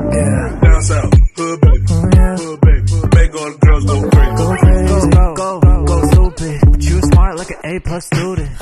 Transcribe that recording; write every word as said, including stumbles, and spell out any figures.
Yeah. Down south, hood baby, oh, yeah. Hood baby, hood baby, all the girls go crazy. Go crazy, go, go, go, go stupid. But you smart like an A plus student.